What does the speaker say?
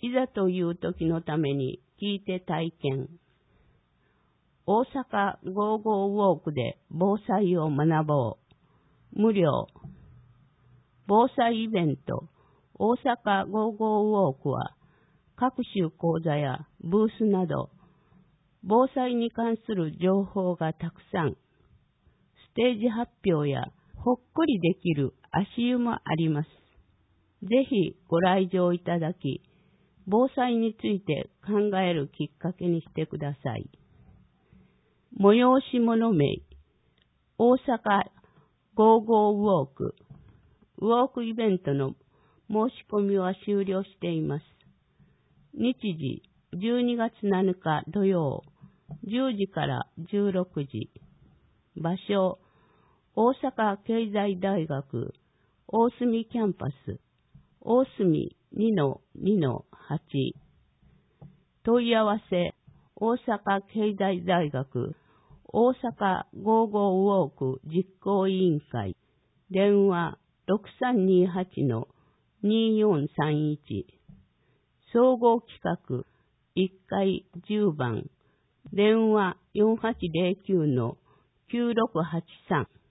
いざという時のために聞いて体験。大阪ゴーゴーウォークで防災を学ぼう。無料。防災イベント大阪ゴーゴーウォークは各種講座やブースなど防災に関する情報がたくさん。ステージ発表やほっこりできる足湯もあります。ぜひご来場いただき、防災について考えるきっかけにしてください。催し物名、大阪ゴーゴーウォーク。ウォークイベントの申し込みは終了しています。日時、12月7日土曜、10時から16時。場所、大阪経済大学、大隅キャンパス、大隅 2-2-8。問い合わせ、大阪経済大学、大阪ゴーゴーウォーク実行委員会。電話6328-2431。総合企画1階10番。電話4809-9683。